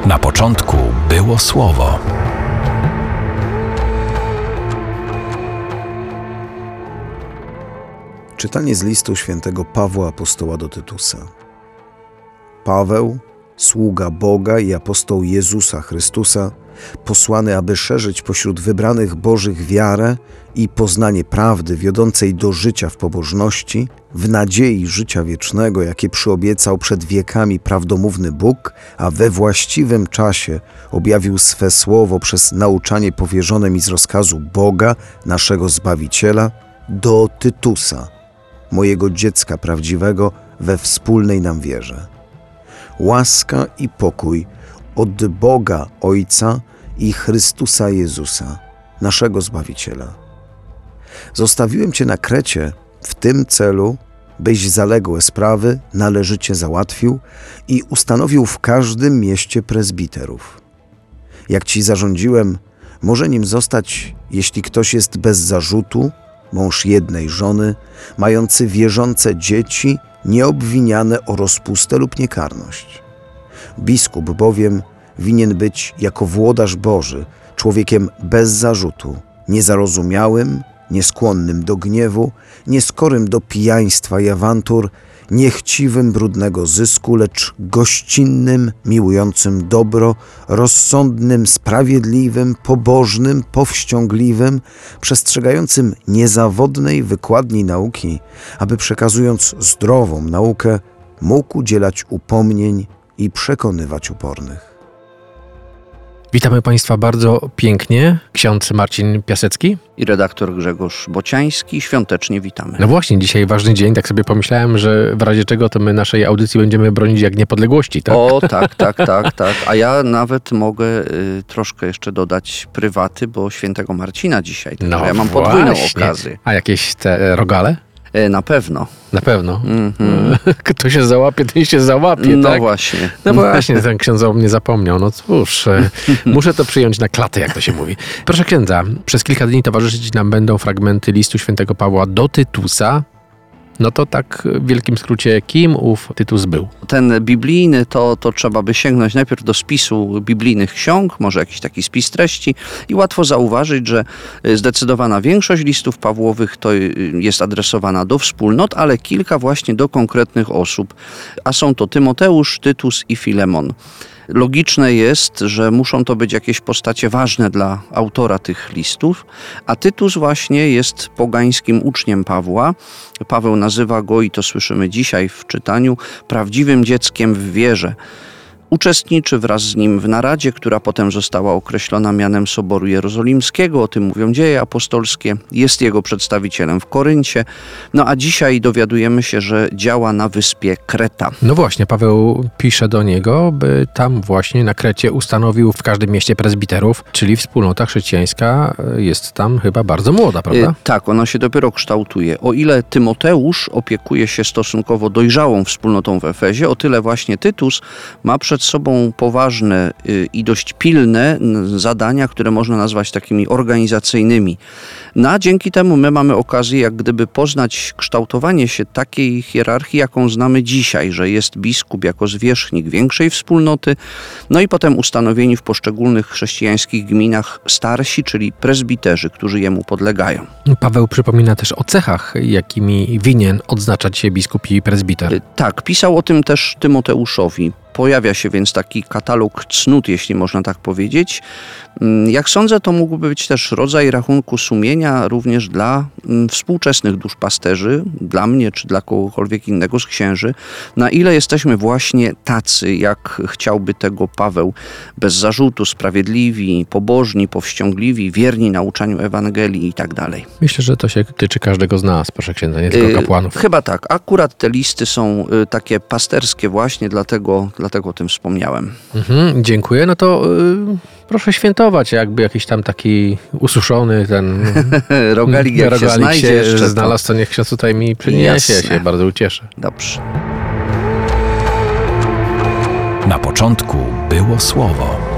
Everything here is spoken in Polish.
Na początku było Słowo. Czytanie z listu świętego Pawła apostoła do Tytusa. Paweł, sługa Boga i apostoł Jezusa Chrystusa, posłany, aby szerzyć pośród wybranych Bożych wiarę i poznanie prawdy wiodącej do życia w pobożności, w nadziei życia wiecznego, jakie przyobiecał przed wiekami prawdomówny Bóg, a we właściwym czasie objawił swe słowo przez nauczanie powierzone mi z rozkazu Boga, naszego Zbawiciela, do Tytusa, mojego dziecka prawdziwego we wspólnej nam wierze. Łaska i pokój od Boga Ojca i Chrystusa Jezusa, naszego Zbawiciela. Zostawiłem Cię na Krecie w tym celu, byś zaległe sprawy należycie załatwił i ustanowił w każdym mieście prezbiterów. Jak Ci zarządziłem, może nim zostać, jeśli ktoś jest bez zarzutu, mąż jednej żony, mający wierzące dzieci, nieobwiniane o rozpustę lub niekarność. Biskup bowiem winien być jako włodarz Boży, człowiekiem bez zarzutu, niezarozumiałym, nieskłonnym do gniewu, nieskorym do pijaństwa i awantur, niechciwym brudnego zysku, lecz gościnnym, miłującym dobro, rozsądnym, sprawiedliwym, pobożnym, powściągliwym, przestrzegającym niezawodnej wykładni nauki, aby przekazując zdrową naukę, mógł udzielać upomnień i przekonywać upornych. Witamy Państwa bardzo pięknie. Ksiądz Marcin Piasecki i redaktor Grzegorz Bociański. Świątecznie witamy. No właśnie, dzisiaj ważny dzień. Tak sobie pomyślałem, że w razie czego to my naszej audycji będziemy bronić jak niepodległości, tak? O, tak. A ja nawet mogę troszkę jeszcze dodać prywaty, bo świętego Marcina dzisiaj. No ja mam podwójną okazję. A jakieś te rogale? Na pewno. Na pewno. Kto się załapie, ten się załapie, no tak? Właśnie. No właśnie, ten ksiądz o mnie zapomniał. No cóż, muszę to przyjąć na klatę, jak to się mówi. Proszę księdza, przez kilka dni towarzyszyć nam będą fragmenty listu świętego Pawła do Tytusa. No to tak w wielkim skrócie, kim ów Tytus był? Ten biblijny to trzeba by sięgnąć najpierw do spisu biblijnych ksiąg, może jakiś taki spis treści i łatwo zauważyć, że zdecydowana większość listów Pawłowych to jest adresowana do wspólnot, ale kilka właśnie do konkretnych osób, a są to Tymoteusz, Tytus i Filemon. Logiczne jest, że muszą to być jakieś postacie ważne dla autora tych listów, a Tytus właśnie jest pogańskim uczniem Pawła. Paweł nazywa go, i to słyszymy dzisiaj w czytaniu, prawdziwym dzieckiem w wierze. Uczestniczy wraz z nim w naradzie, która potem została określona mianem Soboru Jerozolimskiego, o tym mówią Dzieje apostolskie, jest jego przedstawicielem w Koryncie, no a dzisiaj dowiadujemy się, że działa na wyspie Kreta. No właśnie, Paweł pisze do niego, by tam właśnie na Krecie ustanowił w każdym mieście prezbiterów, czyli wspólnota chrześcijańska jest tam chyba bardzo młoda, prawda? Tak, ona się dopiero kształtuje. O ile Tymoteusz opiekuje się stosunkowo dojrzałą wspólnotą w Efezie, o tyle właśnie Tytus ma przed sobą poważne i dość pilne zadania, które można nazwać takimi organizacyjnymi. No a dzięki temu my mamy okazję jak gdyby poznać kształtowanie się takiej hierarchii, jaką znamy dzisiaj, że jest biskup jako zwierzchnik większej wspólnoty, no i potem ustanowieni w poszczególnych chrześcijańskich gminach starsi, czyli prezbiterzy, którzy jemu podlegają. Paweł przypomina też o cechach, jakimi winien odznaczać się biskup i prezbiter. Tak, pisał o tym też Tymoteuszowi. Pojawia się więc taki katalog cnót, jeśli można tak powiedzieć. Jak sądzę, to mógłby być też rodzaj rachunku sumienia również dla współczesnych duszpasterzy, dla mnie czy dla kogokolwiek innego z księży, na ile jesteśmy właśnie tacy, jak chciałby tego Paweł, bez zarzutu, sprawiedliwi, pobożni, powściągliwi, wierni nauczaniu Ewangelii i tak dalej. Myślę, że to się tyczy każdego z nas, proszę księdza, nie tylko kapłanów. Chyba tak. Akurat te listy są takie pasterskie właśnie, dlatego o tym wspomniałem. Dziękuję. No to proszę świętować, jakby jakiś tam taki ususzony ten rogalik, jak się znajdzie jeszcze. Znalazł, to niech ksiądz tutaj mi przyniesie. Ja się bardzo ucieszę. Dobrze. Na początku było Słowo.